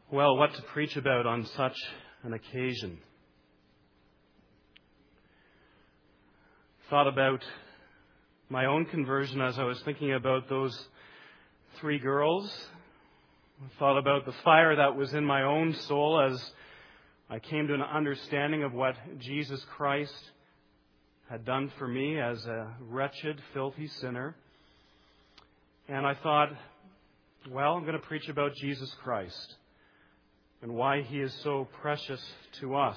Well, what to preach about on such an occasion? Thought about my own conversion as I was thinking about those three girls. Thought about the fire that was in my own soul as I came to an understanding of what Jesus Christ had done for me as a wretched, filthy sinner. And I thought, well, I'm going to preach about Jesus Christ and why He is so precious to us.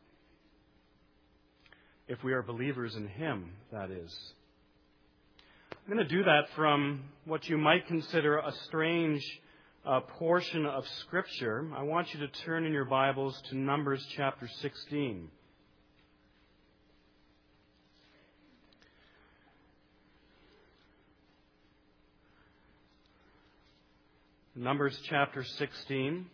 If we are believers in Him, that is. I'm going to do that from what you might consider a strange portion of Scripture. I want you to turn in your Bibles to Numbers chapter 16. Numbers chapter 16.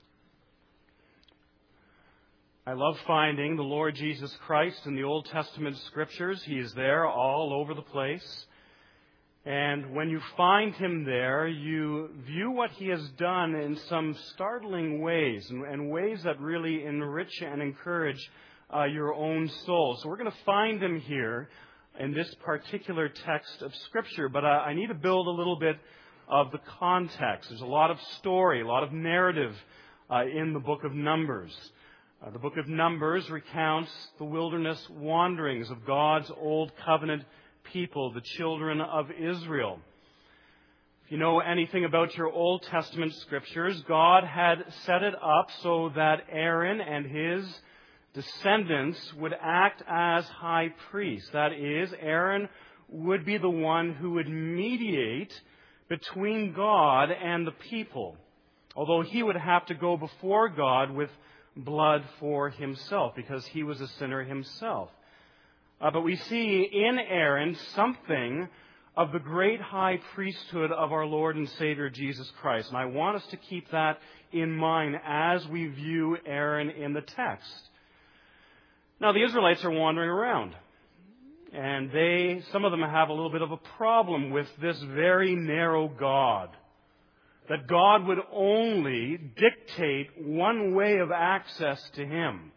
I love finding the Lord Jesus Christ in the Old Testament Scriptures. He is there all over the place. And when you find Him there, you view what He has done in some startling ways, and ways that really enrich and encourage your own soul. So we're going to find Him here in this particular text of Scripture. But I need to build a little bit of the context. There's a lot of story, a lot of narrative in the book of Numbers. The book of Numbers recounts the wilderness wanderings of God's old covenant people, the children of Israel. If you know anything about your Old Testament Scriptures, God had set it up so that Aaron and his descendants would act as high priests. That is, Aaron would be the one who would mediate between God and the people, although he would have to go before God with blood for himself because he was a sinner himself. But we see in Aaron something of the great high priesthood of our Lord and Savior Jesus Christ. And I want us to keep that in mind as we view Aaron in the text. Now, the Israelites are wandering around. And some of them have a little bit of a problem with this very narrow God. That God would only dictate one way of access to Him.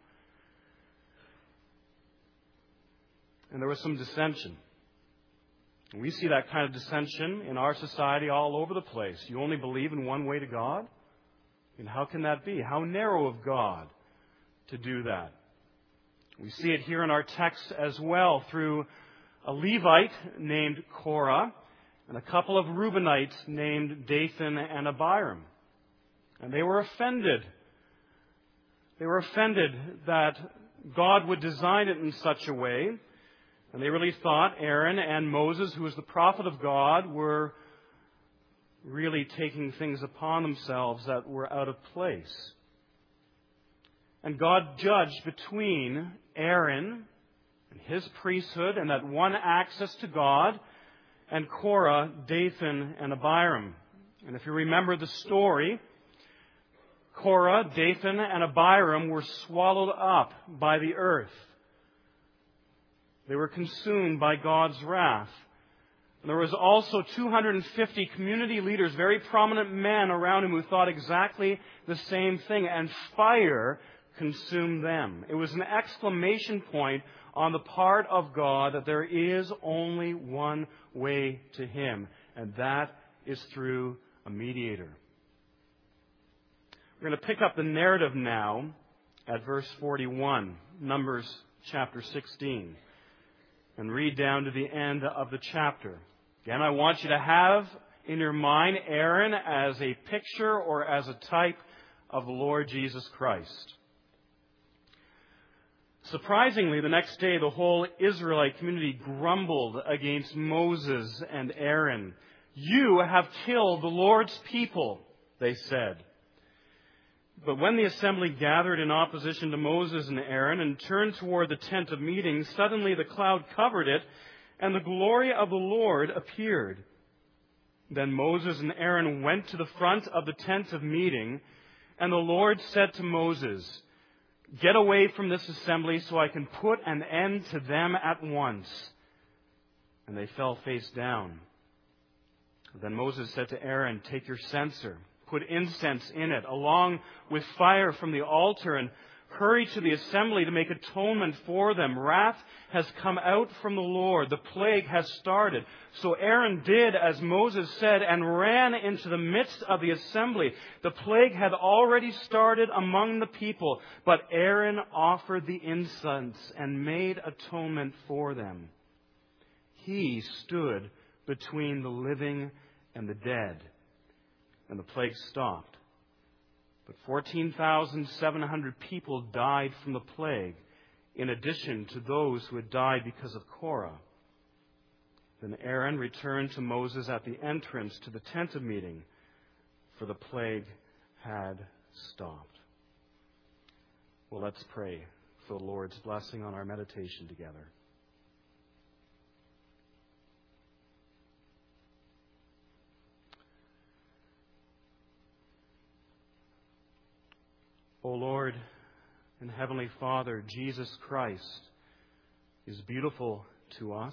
And there was some dissension. And we see that kind of dissension in our society all over the place. You only believe in one way to God? And how can that be? How narrow of God to do that? We see it here in our text as well through a Levite named Korah and a couple of Reubenites named Dathan and Abiram. And they were offended. They were offended that God would design it in such a way. And they really thought Aaron and Moses, who was the prophet of God, were really taking things upon themselves that were out of place. And God judged between Aaron and his priesthood and that one access to God, and Korah, Dathan, and Abiram. And if you remember the story, Korah, Dathan, and Abiram were swallowed up by the earth. They were consumed by God's wrath. And there was also 250 community leaders, very prominent men around him who thought exactly the same thing, and fire consumed them. It was an exclamation point on the part of God that there is only one way to Him, and that is through a mediator. We're going to pick up the narrative now at verse 41, Numbers chapter 16, and read down to the end of the chapter. Again, I want you to have in your mind Aaron as a picture or as a type of the Lord Jesus Christ. Surprisingly, the next day, the whole Israelite community grumbled against Moses and Aaron. "You have killed the Lord's people," they said. But when the assembly gathered in opposition to Moses and Aaron and turned toward the tent of meeting, suddenly the cloud covered it, and the glory of the Lord appeared. Then Moses and Aaron went to the front of the tent of meeting, and the Lord said to Moses, "Get away from this assembly so I can put an end to them at once." And they fell face down. Then Moses said to Aaron, "Take your censer, put incense in it, along with fire from the altar, and hurry to the assembly to make atonement for them. Wrath has come out from the Lord. The plague has started. So Aaron did as Moses said and ran into the midst of the assembly. The plague had already started among the people, but Aaron offered the incense and made atonement for them. He stood between the living and the dead, and the plague stopped. But 14,700 people died from the plague, in addition to those who had died because of Korah. Then Aaron returned to Moses at the entrance to the tent of meeting, for the plague had stopped. Well, let's pray for the Lord's blessing on our meditation together. O Lord and Heavenly Father, Jesus Christ is beautiful to us.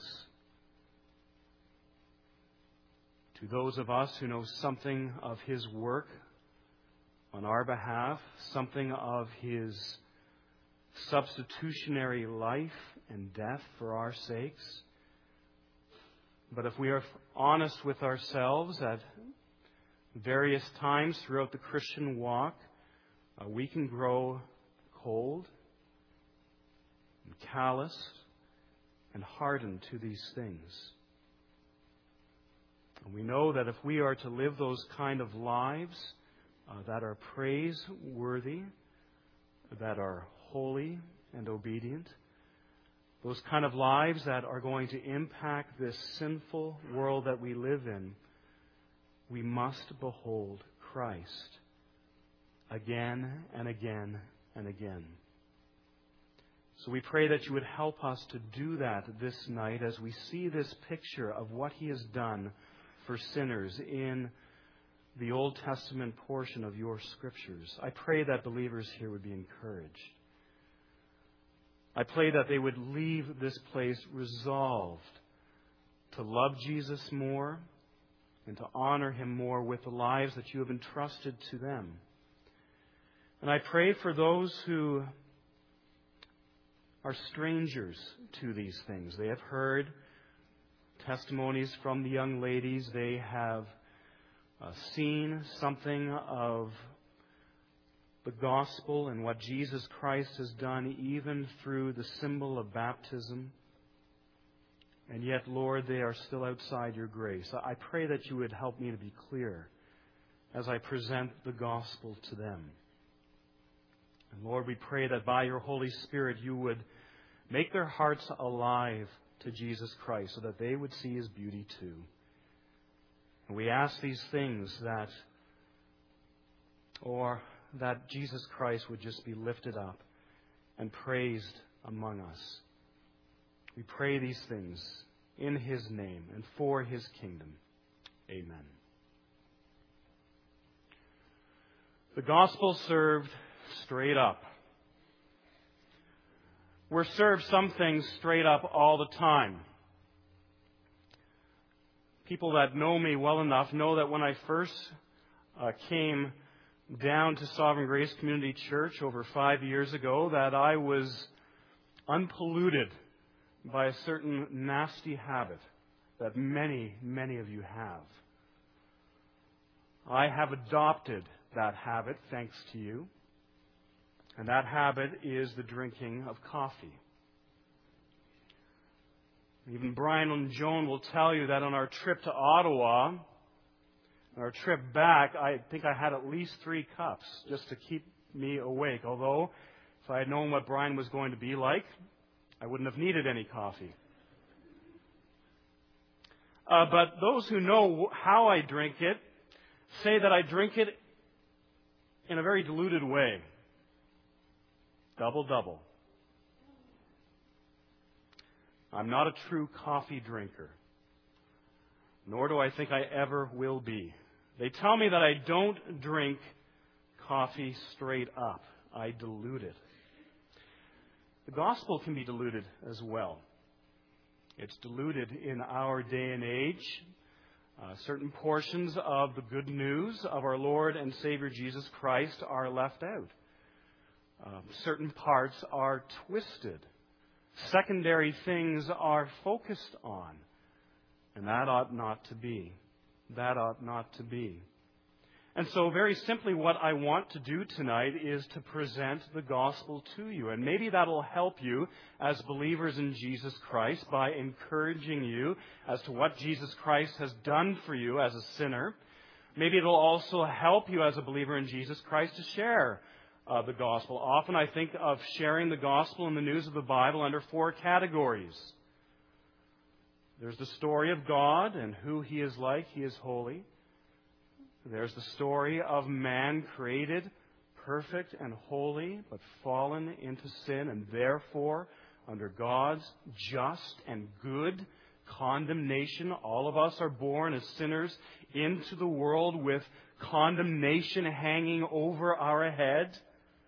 To those of us who know something of His work on our behalf, something of His substitutionary life and death for our sakes. But if we are honest with ourselves at various times throughout the Christian walk, we can grow cold and calloused and hardened to these things. And we know that if we are to live those kind of lives that are praiseworthy, that are holy and obedient, those kind of lives that are going to impact this sinful world that we live in, we must behold Christ again and again and again. So we pray that you would help us to do that this night as we see this picture of what He has done for sinners in the Old Testament portion of your Scriptures. I pray that believers here would be encouraged. I pray that they would leave this place resolved to love Jesus more and to honor Him more with the lives that you have entrusted to them. And I pray for those who are strangers to these things. They have heard testimonies from the young ladies. They have seen something of the gospel and what Jesus Christ has done, even through the symbol of baptism. And yet, Lord, they are still outside your grace. I pray that you would help me to be clear as I present the gospel to them. And Lord, we pray that by your Holy Spirit you would make their hearts alive to Jesus Christ so that they would see His beauty too. And we ask these things that Jesus Christ would just be lifted up and praised among us. We pray these things in His name and for His kingdom. Amen. The gospel served straight up. We're served some things straight up all the time. People that know me well enough know that when I first came down to Sovereign Grace Community Church over 5 years ago, that I was unpolluted by a certain nasty habit that many, many of you have. I have adopted that habit, thanks to you. And that habit is the drinking of coffee. Even Brian and Joan will tell you that on our trip to Ottawa, on our trip back, I think I had at least 3 cups just to keep me awake. Although, if I had known what Brian was going to be like, I wouldn't have needed any coffee. But those who know how I drink it say that I drink it in a very diluted way. Double. I'm not a true coffee drinker, nor do I think I ever will be. They tell me that I don't drink coffee straight up. I dilute it. The gospel can be diluted as well. It's diluted in our day and age Certain portions of the good news of our Lord and Savior Jesus Christ are left out. Certain parts are twisted. Secondary things are focused on. And that ought not to be. That ought not to be. And so very simply what I want to do tonight is to present the gospel to you. And maybe that'll help you as believers in Jesus Christ by encouraging you as to what Jesus Christ has done for you as a sinner. Maybe it'll also help you as a believer in Jesus Christ to share the gospel. Often I think of sharing the gospel and the news of the Bible under 4 categories. There's the story of God and who He is like. He is holy. There's the story of man created perfect and holy, but fallen into sin, and therefore under God's just and good condemnation. All of us are born as sinners into the world with condemnation hanging over our head.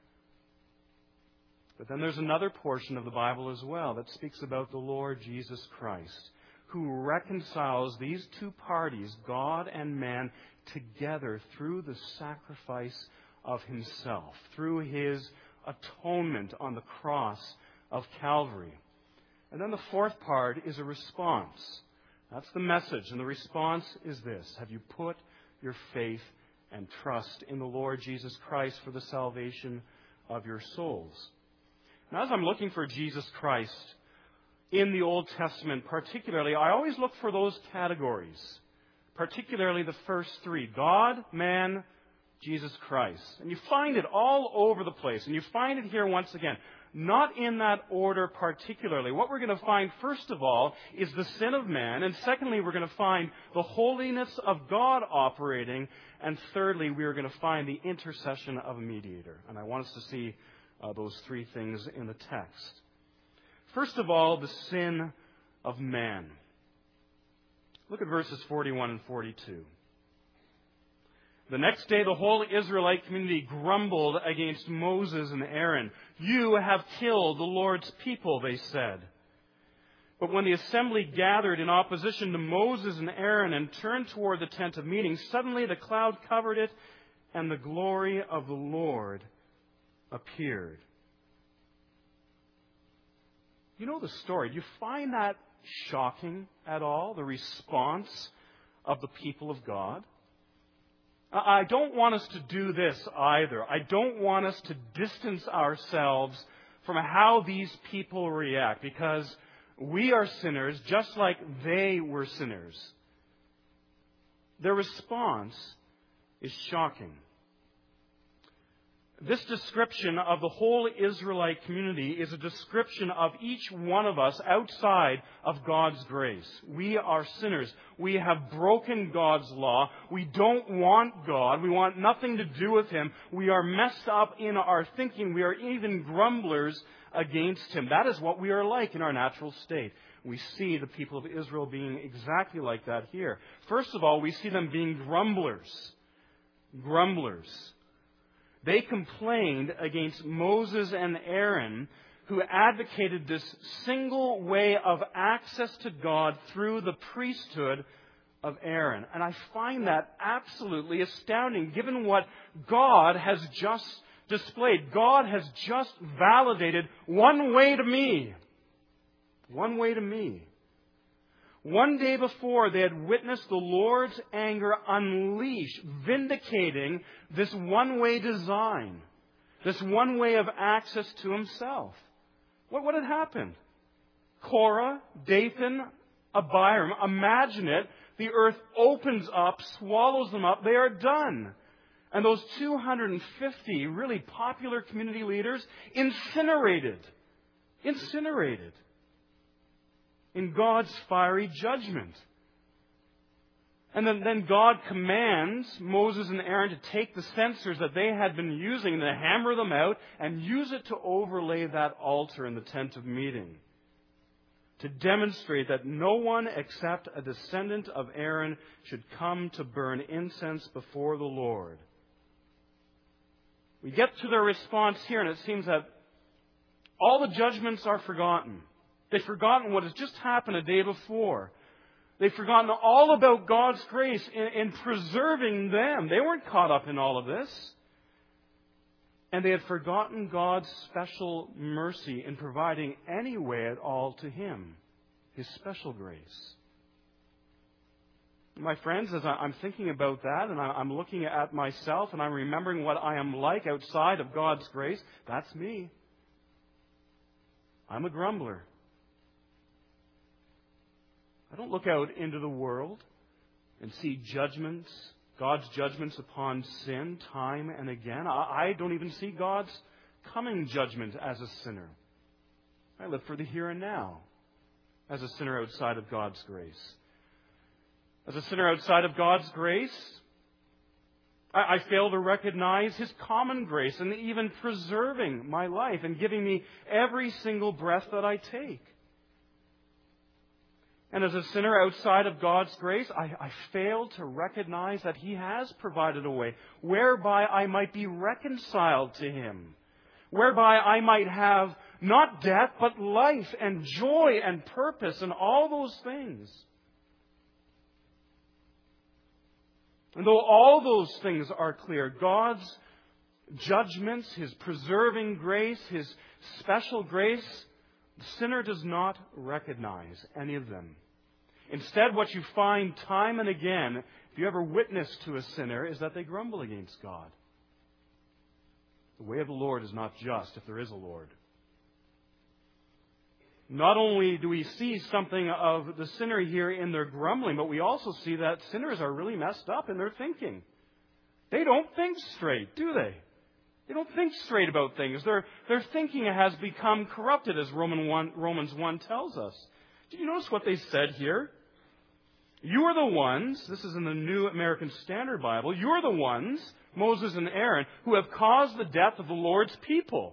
But then there's another portion of the Bible as well that speaks about the Lord Jesus Christ, who reconciles these two parties, God and man, together through the sacrifice of Himself, through His atonement on the cross of Calvary. And then the fourth part is a response. That's the message. And the response is this: have you put your faith and trust in the Lord Jesus Christ for the salvation of your souls? Now, as I'm looking for Jesus Christ in the Old Testament particularly, I always look for those categories, particularly the first 3, God, man, Jesus Christ. And you find it all over the place, and you find it here once again. Not in that order particularly. What we're going to find, first of all, is the sin of man, and secondly, we're going to find the holiness of God operating, and thirdly, we are going to find the intercession of a mediator. And I want us to see those 3 things in the text. First of all, the sin of man. Look at verses 41 and 42. The next day, the whole Israelite community grumbled against Moses and Aaron. "You have killed the Lord's people," they said. But when the assembly gathered in opposition to Moses and Aaron and turned toward the tent of meeting, suddenly the cloud covered it, and the glory of the Lord appeared. You know the story. Do you find that shocking at all, the response of the people of God? I don't want us to do this either. I don't want us to distance ourselves from how these people react, because we are sinners just like they were sinners. Their response is shocking. This description of the whole Israelite community is a description of each one of us outside of God's grace. We are sinners. We have broken God's law. We don't want God. We want nothing to do with Him. We are messed up in our thinking. We are even grumblers against Him. That is what we are like in our natural state. We see the people of Israel being exactly like that here. First of all, we see them being grumblers. Grumblers. They complained against Moses and Aaron, who advocated this single way of access to God through the priesthood of Aaron. And I find that absolutely astounding, given what God has just displayed. God has just validated one way to me. One way to me. One day before, they had witnessed the Lord's anger unleash, vindicating this one-way design, this one way of access to Himself. What had happened? Korah, Dathan, Abiram, imagine it, the earth opens up, swallows them up, they are done. And those 250 really popular community leaders, incinerated in God's fiery judgment. And then God commands Moses and Aaron to take the censers that they had been using and to hammer them out and use it to overlay that altar in the tent of meeting, to demonstrate that no one except a descendant of Aaron should come to burn incense before the Lord. We get to their response here, and it seems that all the judgments are forgotten. They've forgotten what has just happened a day before. They've forgotten all about God's grace in preserving them. They weren't caught up in all of this. And they had forgotten God's special mercy in providing any way at all to Him, His special grace. My friends, as I'm thinking about that, and I'm looking at myself, and I'm remembering what I am like outside of God's grace, that's me. I'm a grumbler. I don't look out into the world and see judgments, God's judgments upon sin time and again. I don't even see God's coming judgment as a sinner. I live for the here and now as a sinner outside of God's grace. As a sinner outside of God's grace, I fail to recognize His common grace in even preserving my life and giving me every single breath that I take. And as a sinner outside of God's grace, I fail to recognize that He has provided a way whereby I might be reconciled to Him, whereby I might have not death, but life and joy and purpose and all those things. And though all those things are clear, God's judgments, His preserving grace, His special grace, the sinner does not recognize any of them. Instead, what you find time and again, if you ever witness to a sinner, is that they grumble against God. The way of the Lord is not just, if there is a Lord. Not only do we see something of the sinner here in their grumbling, but we also see that sinners are really messed up in their thinking. They don't think straight, do they? They don't think straight about things. Their thinking has become corrupted, as Romans 1 tells us. Did you notice what they said here? You are the ones, this is in the New American Standard Bible, you are the ones, Moses and Aaron, who have caused the death of the Lord's people.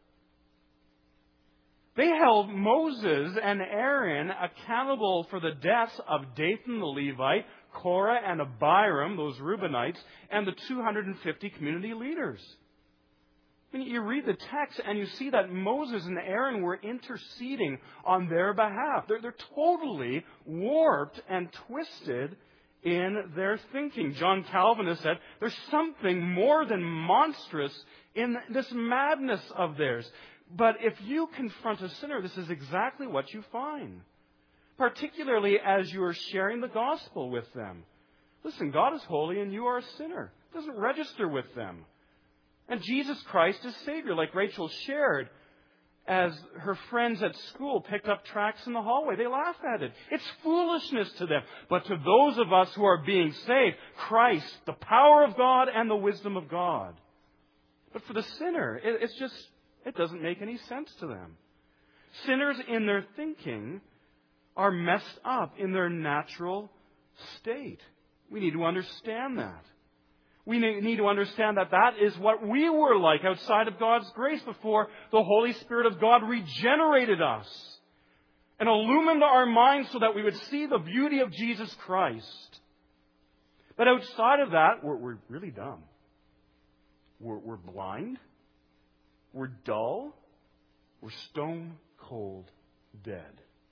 They held Moses and Aaron accountable for the deaths of Dathan the Levite, Korah and Abiram, those Reubenites, and the 250 community leaders. I mean, you read the text and you see that Moses and Aaron were interceding on their behalf. They're totally warped and twisted in their thinking. John Calvin has said there's something more than monstrous in this madness of theirs. But if you confront a sinner, this is exactly what you find. Particularly as you are sharing the gospel with them. Listen, God is holy and you are a sinner. It doesn't register with them. And Jesus Christ is Savior, like Rachel shared as her friends at school picked up tracts in the hallway. They laugh at it. It's foolishness to them. But to those of us who are being saved, Christ, the power of God and the wisdom of God. But for the sinner, it doesn't make any sense to them. Sinners in their thinking are messed up in their natural state. We need to understand that. We need to understand that that is what we were like outside of God's grace before the Holy Spirit of God regenerated us and illumined our minds so that we would see the beauty of Jesus Christ. But outside of that, we're really dumb. We're blind. We're dull. We're stone cold dead.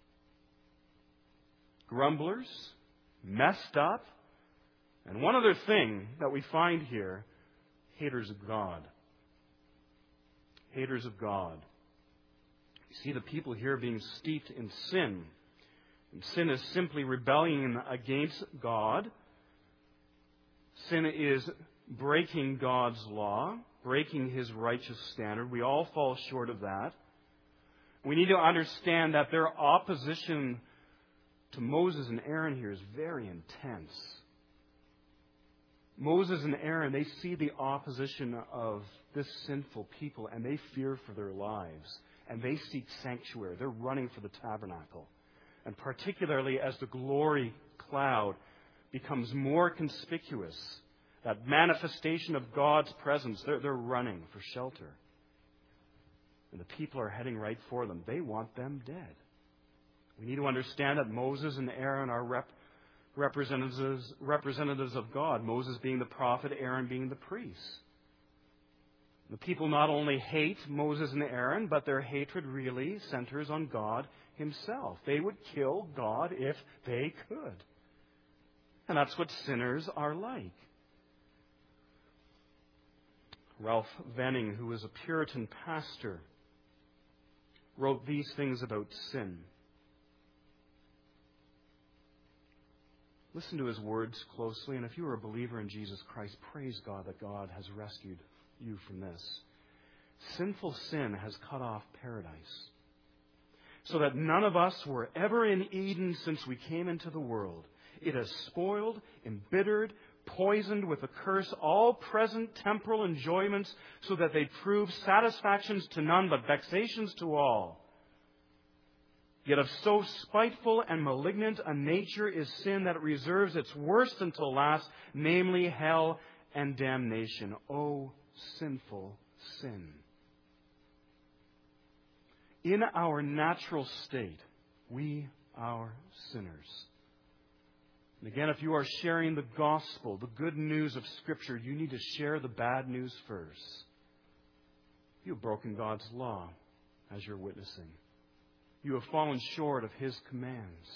Grumblers, messed up, and one other thing that we find here, haters of God. Haters of God. You see the people here being steeped in sin. And sin is simply rebellion against God. Sin is breaking God's law, breaking His righteous standard. We all fall short of that. We need to understand that their opposition to Moses and Aaron here is very intense. Moses and Aaron, they see the opposition of this sinful people and they fear for their lives. And they seek sanctuary. They're running for the tabernacle. And particularly as the glory cloud becomes more conspicuous, that manifestation of God's presence, they're running for shelter. And the people are heading right for them. They want them dead. We need to understand that Moses and Aaron are representatives of God. Moses being the prophet, Aaron being the priest. The people not only hate Moses and Aaron, but their hatred really centers on God Himself. They would kill God if they could. And that's what sinners are like. Ralph Venning, who was a Puritan pastor, wrote these things about sin. Listen to his words closely, and if you are a believer in Jesus Christ, praise God that God has rescued you from this. Sinful sin has cut off paradise, so that none of us were ever in Eden since we came into the world. It has spoiled, embittered, poisoned with a curse all present temporal enjoyments, so that they prove satisfactions to none but vexations to all. Yet of so spiteful and malignant a nature is sin that it reserves its worst until last, namely hell and damnation. O sinful sin. In our natural state, we are sinners. And again, if you are sharing the gospel, the good news of Scripture, you need to share the bad news first. You have broken God's law as you're witnessing. You have fallen short of His commands.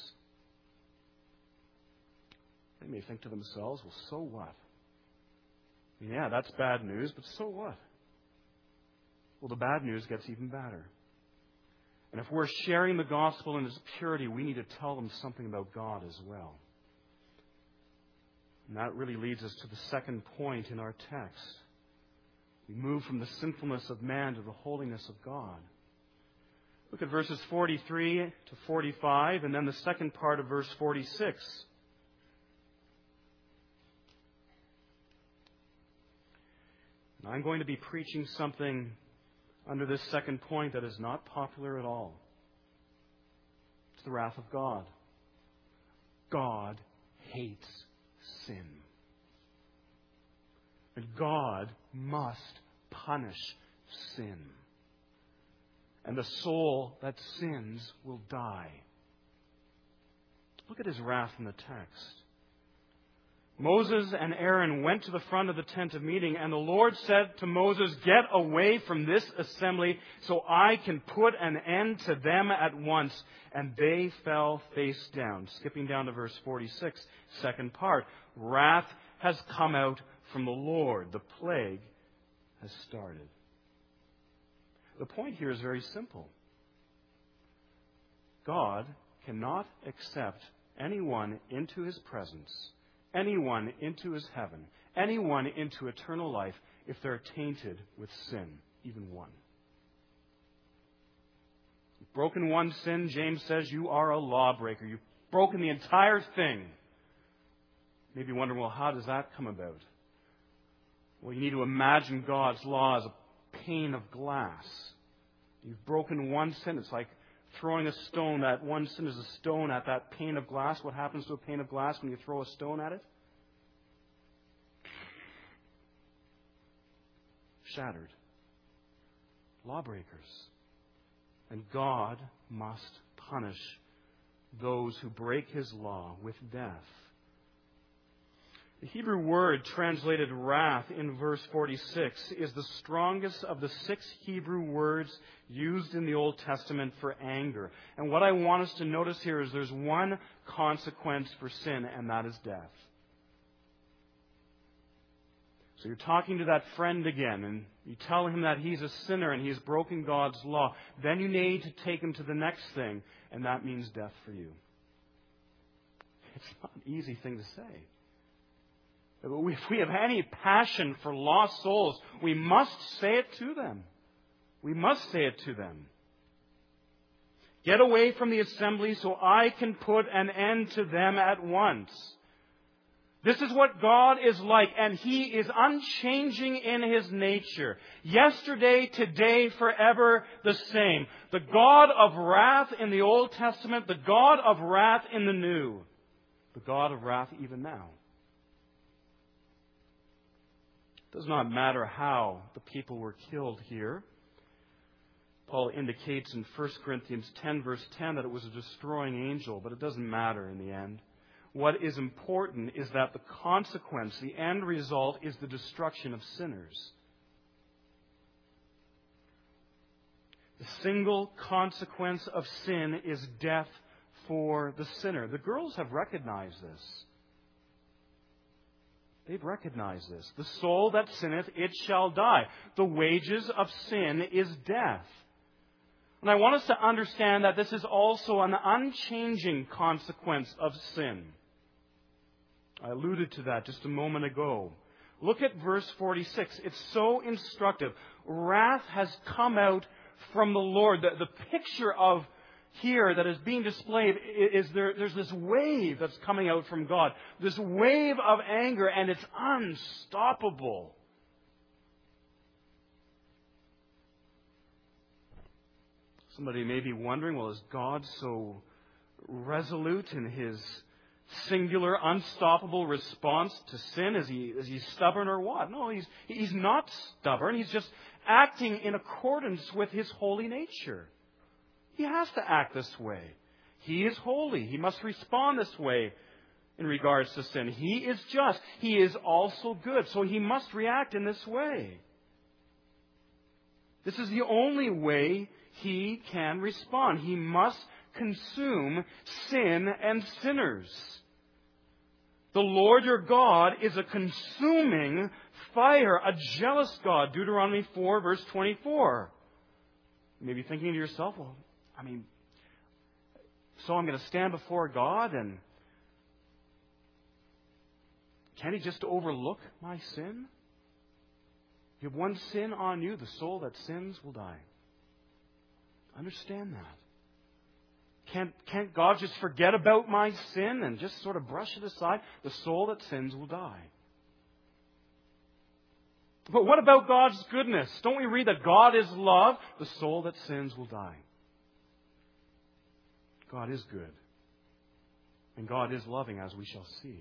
They may think to themselves, well, so what? Yeah, that's bad news, but so what? Well, the bad news gets even badder. And if we're sharing the gospel in its purity, we need to tell them something about God as well. And that really leads us to the second point in our text. We move from the sinfulness of man to the holiness of God. Look at verses 43 to 45, and then the second part of verse 46. And I'm going to be preaching something under this second point that is not popular at all. It's the wrath of God. God hates sin. And God must punish sin. And the soul that sins will die. Look at His wrath in the text. Moses and Aaron went to the front of the tent of meeting, and the Lord said to Moses, "Get away from this assembly so I can put an end to them at once." And they fell face down. Skipping down to verse 46, second part. Wrath has come out from the Lord. The plague has started. The point here is very simple. God cannot accept anyone into His presence, anyone into His heaven, anyone into eternal life if they're tainted with sin, even one. You've broken one sin, James says, you are a lawbreaker. You've broken the entire thing. Maybe you wonder, well, how does that come about? Well, you need to imagine God's law as a pane of glass. You've broken one sin. It's like throwing a stone. That one sin is a stone at that pane of glass. What happens to a pane of glass when you throw a stone at it? Shattered. Lawbreakers. And God must punish those who break His law with death. The Hebrew word translated wrath in verse 46 is the strongest of the 6 Hebrew words used in the Old Testament for anger. And what I want us to notice here is there's one consequence for sin, and that is death. So you're talking to that friend again, and you tell him that he's a sinner and he's broken God's law. Then you need to take him to the next thing, and that means death for you. It's not an easy thing to say. If we have any passion for lost souls, we must say it to them. We must say it to them. Get away from the assembly so I can put an end to them at once. This is what God is like, and He is unchanging in His nature. Yesterday, today, forever the same. The God of wrath in the Old Testament, the God of wrath in the New. The God of wrath even now. It does not matter how the people were killed here. Paul indicates in 1 Corinthians 10, verse 10, that it was a destroying angel, but it doesn't matter in the end. What is important is that the consequence, the end result, is the destruction of sinners. The single consequence of sin is death for the sinner. The girls have recognized this. They've recognized this. The soul that sinneth, it shall die. The wages of sin is death. And I want us to understand that this is also an unchanging consequence of sin. I alluded to that just a moment ago. Look at verse 46. It's so instructive. Wrath has come out from the Lord. The picture of here that is being displayed is there's this wave that's coming out from God. This wave of anger, and it's unstoppable. Somebody may be wondering, well, is God so resolute in His singular, unstoppable response to sin? Is he stubborn or what? No, he's not stubborn. He's just acting in accordance with His holy nature. He has to act this way. He is holy. He must respond this way in regards to sin. He is just. He is also good. So He must react in this way. This is the only way He can respond. He must consume sin and sinners. The Lord your God is a consuming fire, a jealous God. Deuteronomy 4, verse 24. You may be thinking to yourself, well, so I'm going to stand before God and can He just overlook my sin? You have one sin on you, the soul that sins will die. Understand that. Can't God just forget about my sin and just sort of brush it aside? The soul that sins will die. But what about God's goodness? Don't we read that God is love? The soul that sins will die. God is good. And God is loving, as we shall see.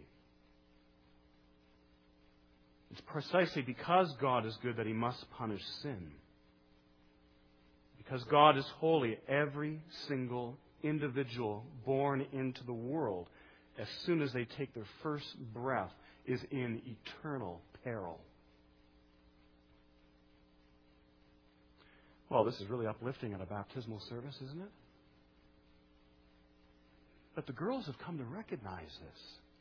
It's precisely because God is good that He must punish sin. Because God is holy, every single individual born into the world, as soon as they take their first breath, is in eternal peril. Well, this is really uplifting at a baptismal service, isn't it? But the girls have come to recognize this.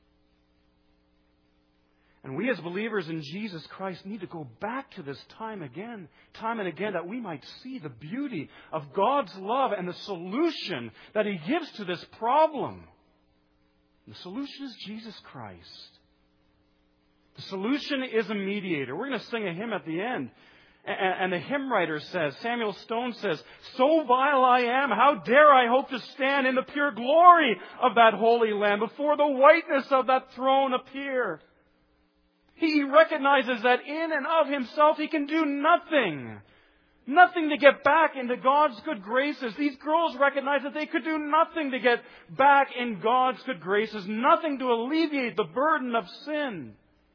And we as believers in Jesus Christ need to go back to this time and again, that we might see the beauty of God's love and the solution that He gives to this problem. And the solution is Jesus Christ. The solution is a mediator. We're going to sing a hymn at the end. And the hymn writer says, Samuel Stone says, so vile I am, how dare I hope to stand in the pure glory of that holy Lamb, before the whiteness of that throne appear. He recognizes that in and of himself he can do nothing. Nothing to get back into God's good graces. These girls recognize that they could do nothing to get back in God's good graces. Nothing to alleviate the burden of sin.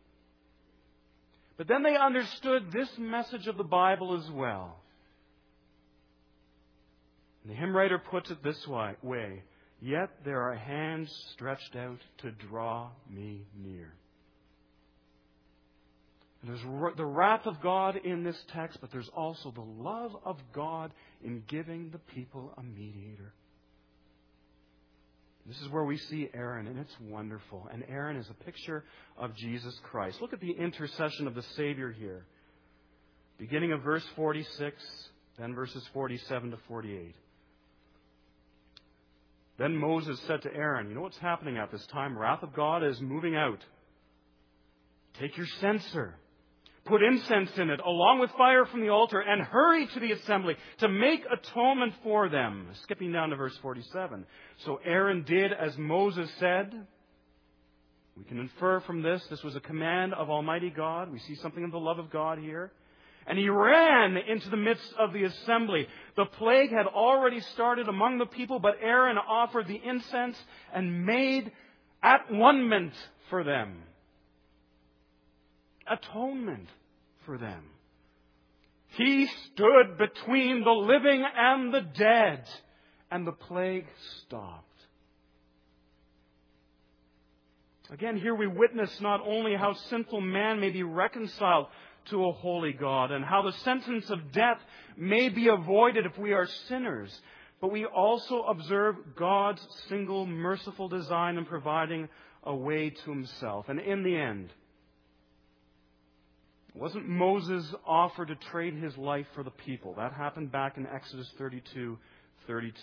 But then they understood this message of the Bible as well. And the hymn writer puts it this way, yet there are hands stretched out to draw me near. And there's the wrath of God in this text, but there's also the love of God in giving the people a mediator. This is where we see Aaron, and it's wonderful. And Aaron is a picture of Jesus Christ. Look at the intercession of the Savior here. Beginning of verse 46, then verses 47 to 48. Then Moses said to Aaron, you know what's happening at this time? Wrath of God is moving out. Take your censer. Put incense in it, along with fire from the altar, and hurry to the assembly to make atonement for them. Skipping down to verse 47. So Aaron did as Moses said. We can infer from this was a command of Almighty God. We see something of the love of God here. And he ran into the midst of the assembly. The plague had already started among the people, but Aaron offered the incense and made atonement for them. Atonement for them. He stood between the living and the dead, and the plague stopped. Again, here we witness not only how sinful man may be reconciled to a holy God, and how the sentence of death may be avoided if we are sinners. But we also observe God's single merciful design in providing a way to Himself. And in the end, wasn't Moses offered to trade his life for the people? That happened back in Exodus 32:32.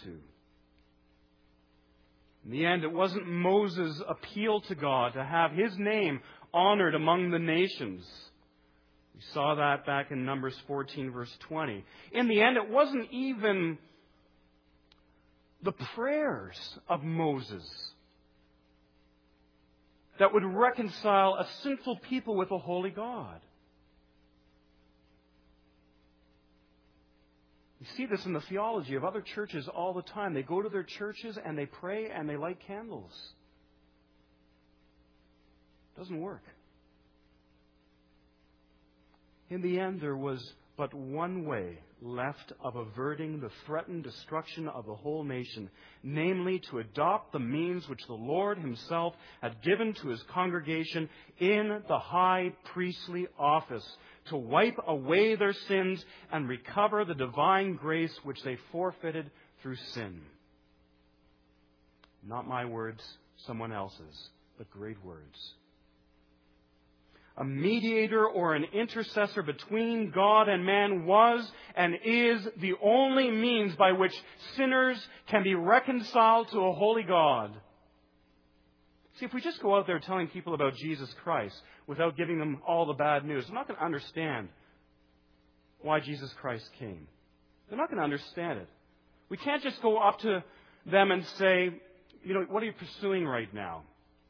In the end, it wasn't Moses' appeal to God to have his name honored among the nations. We saw that back in Numbers 14, verse 20. In the end, it wasn't even the prayers of Moses that would reconcile a sinful people with a holy God. You see this in the theology of other churches all the time. They go to their churches and they pray and they light candles. It doesn't work. In the end, there was but one way left of averting the threatened destruction of the whole nation, namely to adopt the means which the Lord Himself had given to His congregation in the high priestly office, to wipe away their sins and recover the divine grace which they forfeited through sin. Not my words, someone else's, but great words. A mediator or an intercessor between God and man was and is the only means by which sinners can be reconciled to a holy God. See, if we just go out there telling people about Jesus Christ without giving them all the bad news, they're not going to understand why Jesus Christ came. They're not going to understand it. We can't just go up to them and say, what are you pursuing right now?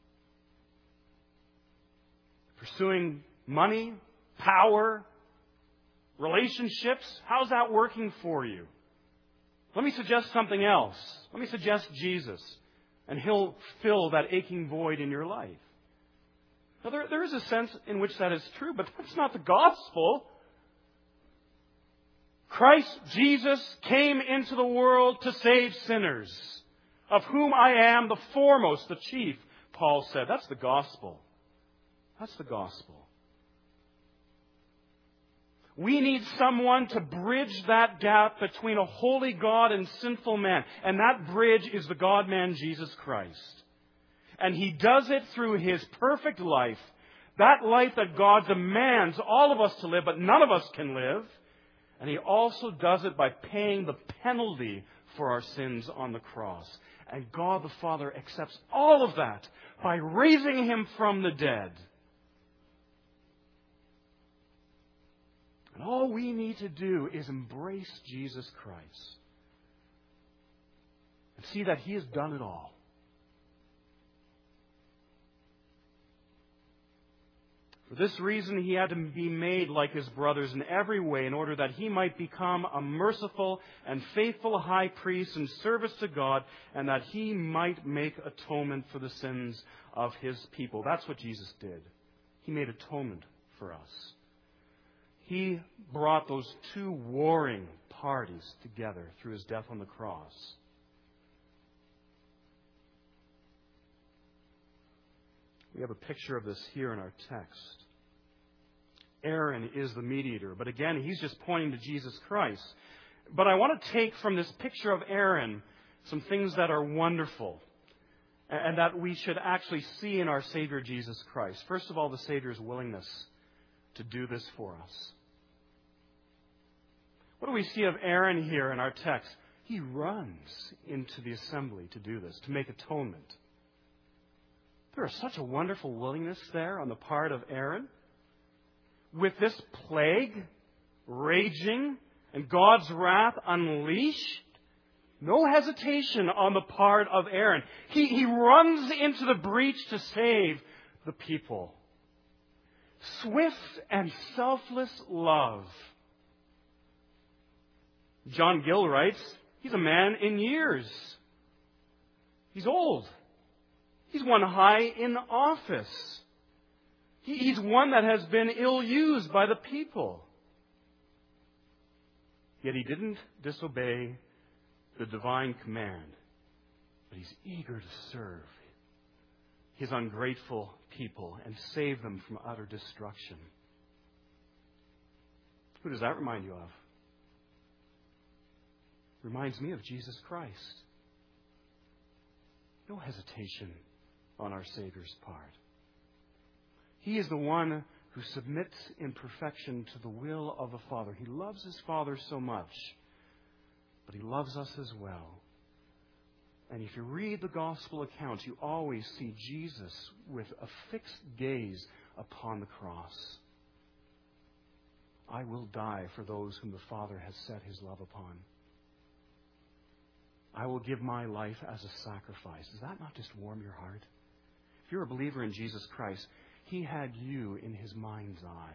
Pursuing money, power, relationships? How's that working for you? Let me suggest something else. Let me suggest Jesus, and He'll fill that aching void in your life. Now, there is a sense in which that is true, but that's not the gospel. Christ Jesus came into the world to save sinners, of whom I am the foremost, the chief, Paul said. That's the gospel. That's the gospel. We need someone to bridge that gap between a holy God and sinful man. And that bridge is the God-man, Jesus Christ. And He does it through His perfect life. That life that God demands all of us to live, but none of us can live. And He also does it by paying the penalty for our sins on the cross. And God the Father accepts all of that by raising Him from the dead. And all we need to do is embrace Jesus Christ and see that He has done it all. For this reason, He had to be made like His brothers in every way in order that He might become a merciful and faithful high priest in service to God, and that He might make atonement for the sins of His people. That's what Jesus did. He made atonement for us. He brought those two warring parties together through His death on the cross. We have a picture of this here in our text. Aaron is the mediator, but again, he's just pointing to Jesus Christ. But I want to take from this picture of Aaron some things that are wonderful and that we should actually see in our Savior Jesus Christ. First of all, the Savior's willingness to do this for us. What do we see of Aaron here in our text? He runs into the assembly to do this, to make atonement. There is such a wonderful willingness there on the part of Aaron. With this plague raging and God's wrath unleashed, no hesitation on the part of Aaron. He runs into the breach to save the people. Swift and selfless love. John Gill writes, he's a man in years. He's old. He's one high in office. He's one that has been ill-used by the people. Yet he didn't disobey the divine command. But he's eager to serve His ungrateful people and save them from utter destruction. Who does that remind you of? Reminds me of Jesus Christ. No hesitation on our Savior's part. He is the one who submits in perfection to the will of the Father. He loves His Father so much, but He loves us as well. And if you read the Gospel accounts, you always see Jesus with a fixed gaze upon the cross. I will die for those whom the Father has set His love upon. I will give my life as a sacrifice. Does that not just warm your heart? If you're a believer in Jesus Christ, He had you in His mind's eye.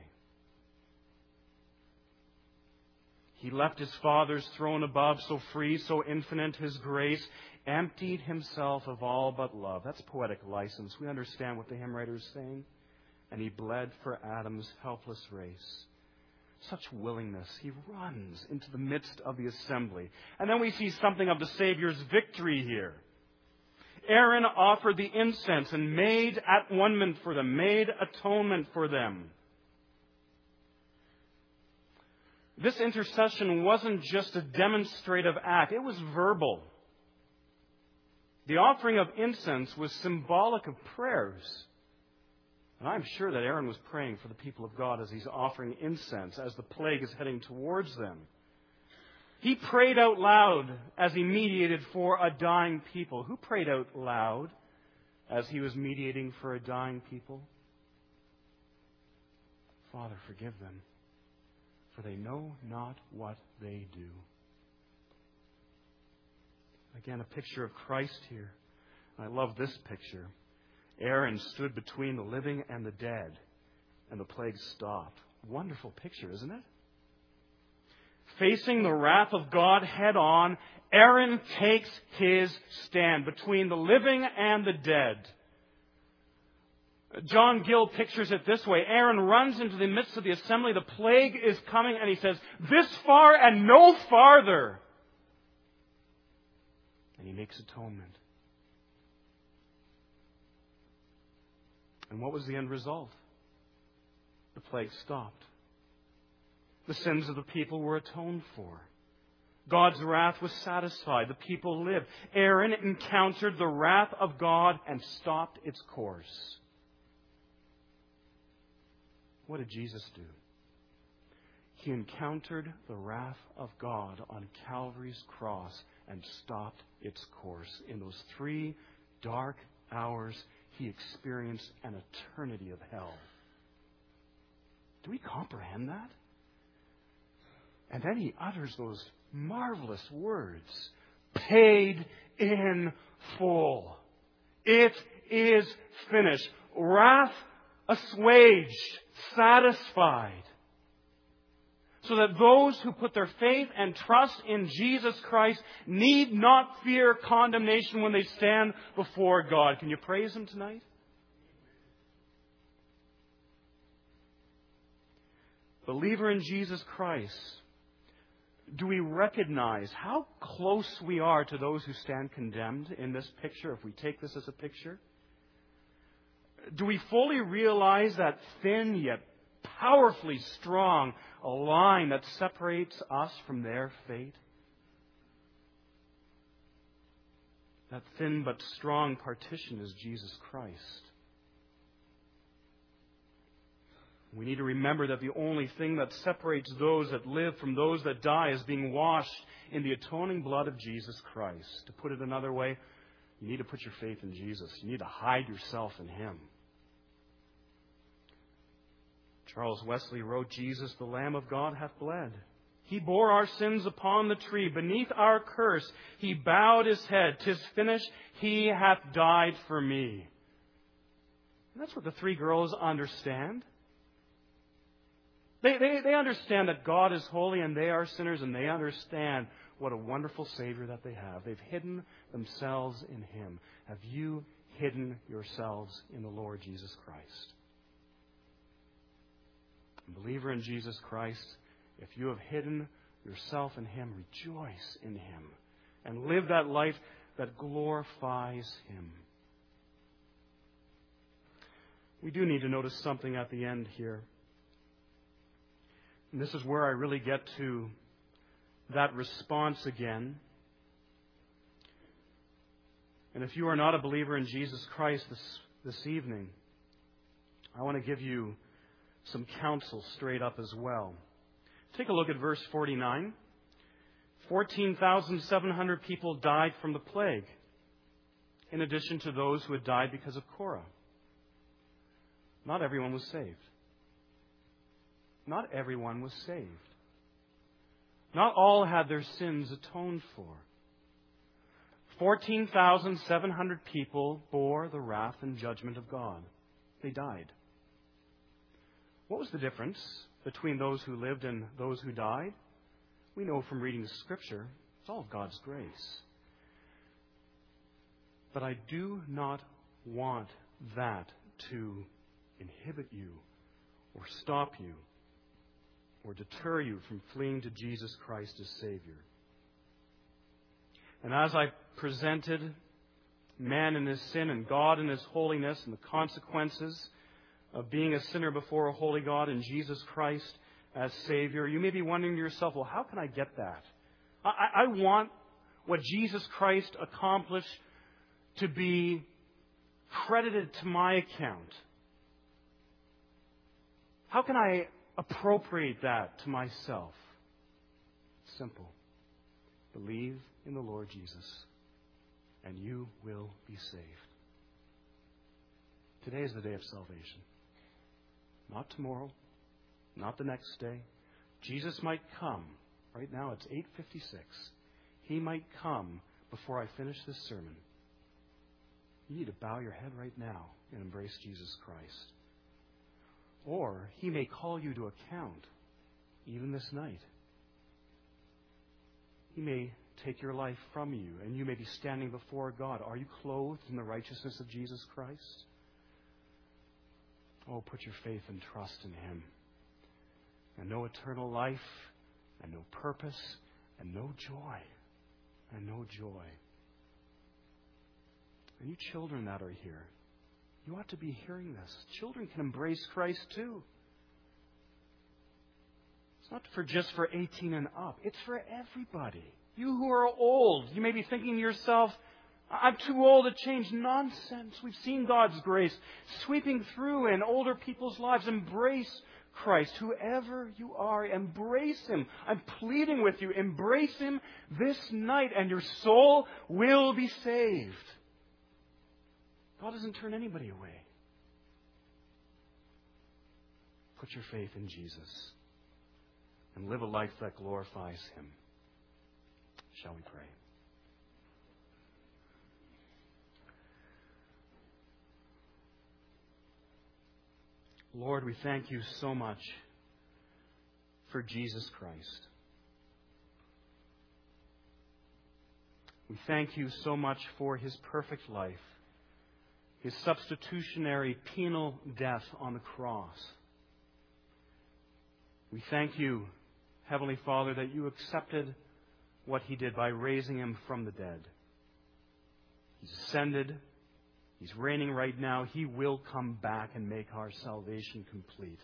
He left His Father's throne above, so free, so infinite His grace, emptied Himself of all but love. That's poetic license. We understand what the hymn writer is saying. And He bled for Adam's helpless race. Such willingness. He runs into the midst of the assembly. And then we see something of the Savior's victory here. Aaron offered the incense and made at-one-ment for them, made atonement for them. This intercession wasn't just a demonstrative act, it was verbal. The offering of incense was symbolic of prayers. And I'm sure that Aaron was praying for the people of God as he's offering incense, as the plague is heading towards them. He prayed out loud as he mediated for a dying people. Who prayed out loud as he was mediating for a dying people? Father, forgive them, for they know not what they do. Again, a picture of Christ here. I love this picture. Aaron stood between the living and the dead, and the plague stopped. Wonderful picture, isn't it? Facing the wrath of God head on, Aaron takes his stand between the living and the dead. John Gill pictures it this way. Aaron runs into the midst of the assembly. The plague is coming, and he says, "This far and no farther." And he makes atonement. And what was the end result? The plague stopped. The sins of the people were atoned for. God's wrath was satisfied. The people lived. Aaron encountered the wrath of God and stopped its course. What did Jesus do? He encountered the wrath of God on Calvary's cross and stopped its course. In those 3 dark hours, He experienced an eternity of hell. Do we comprehend that? And then He utters those marvelous words. Paid in full. It is finished. Wrath assuaged, satisfied. So that those who put their faith and trust in Jesus Christ need not fear condemnation when they stand before God. Can you praise Him tonight? Believer in Jesus Christ, do we recognize how close we are to those who stand condemned in this picture, if we take this as a picture? Do we fully realize that thin yet powerfully strong a line that separates us from their fate? That thin but strong partition is Jesus Christ. We need to remember that the only thing that separates those that live from those that die is being washed in the atoning blood of Jesus Christ. To put it another way, you need to put your faith in Jesus. You need to hide yourself in Him. Charles Wesley wrote, "Jesus, the Lamb of God, hath bled. He bore our sins upon the tree. Beneath our curse, He bowed His head. 'Tis finished. He hath died for me." And that's what the 3 girls understand. They understand that God is holy and they are sinners, and they understand what a wonderful Savior that they have. They've hidden themselves in Him. Have you hidden yourselves in the Lord Jesus Christ? Believer in Jesus Christ, if you have hidden yourself in Him, rejoice in Him and live that life that glorifies Him. We do need to notice something at the end here. And this is where I really get to that response again. And if you are not a believer in Jesus Christ this evening, I want to give you some counsel straight up as well. Take a look at verse 49. 14,700 people died from the plague, in addition to those who had died because of Korah. Not everyone was saved. Not everyone was saved. Not all had their sins atoned for. 14,700 people bore the wrath and judgment of God. They died. What was the difference between those who lived and those who died? We know from reading the Scripture, it's all of God's grace. But I do not want that to inhibit you or stop you or deter you from fleeing to Jesus Christ as Savior. And as I presented man in his sin and God in his holiness and the consequences of being a sinner before a holy God and Jesus Christ as Savior, you may be wondering to yourself, well, how can I get that? I want what Jesus Christ accomplished to be credited to my account. How can I appropriate that to myself? Simple. Believe in the Lord Jesus, and you will be saved. Today is the day of salvation. Not tomorrow, not the next day. Jesus might come. Right now it's 8:56. He might come before I finish this sermon. You need to bow your head right now and embrace Jesus Christ. Or He may call you to account, even this night. He may take your life from you, and you may be standing before God. Are you clothed in the righteousness of Jesus Christ? Oh, put your faith and trust in Him. And no eternal life, and no purpose, and no joy. And no joy. And you children that are here, you ought to be hearing this. Children can embrace Christ too. It's not just for 18 and up. It's for everybody. You who are old, you may be thinking to yourself, I'm too old to change. Nonsense. We've seen God's grace sweeping through in older people's lives. Embrace Christ. Whoever you are, embrace Him. I'm pleading with you, embrace Him this night and your soul will be saved. God doesn't turn anybody away. Put your faith in Jesus and live a life that glorifies Him. Shall we pray? Lord, we thank You so much for Jesus Christ. We thank You so much for His perfect life, His substitutionary penal death on the cross. We thank You, Heavenly Father, that You accepted what He did by raising Him from the dead. He's ascended. He's reigning right now. He will come back and make our salvation complete.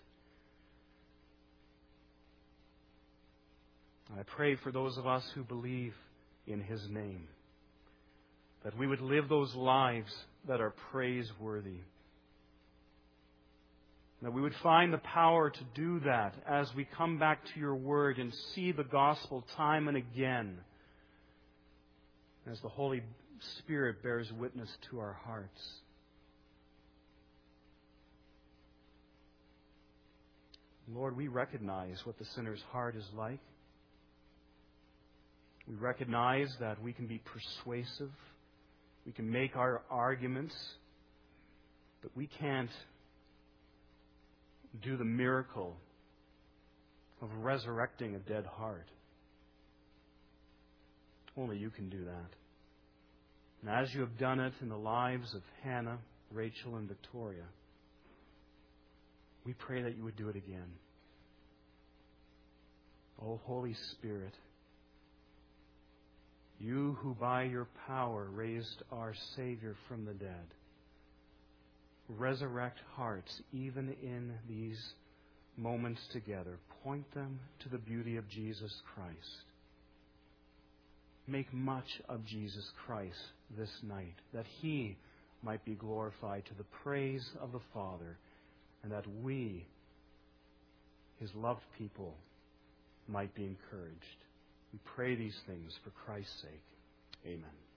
I pray for those of us who believe in His name, that we would live those lives that are praiseworthy. That we would find the power to do that as we come back to Your Word and see the gospel time and again, as the Holy Spirit bears witness to our hearts. Lord, we recognize what the sinner's heart is like. We recognize that we can be persuasive. We can make our arguments, but we can't do the miracle of resurrecting a dead heart. Only You can do that. And as You have done it in the lives of Hannah, Rachel, and Victoria, we pray that You would do it again. O Holy Spirit, You who by Your power raised our Savior from the dead, resurrect hearts even in these moments together, point them to the beauty of Jesus Christ. Make much of Jesus Christ this night, that He might be glorified to the praise of the Father, and that we, His loved people, might be encouraged. We pray these things for Christ's sake. Amen.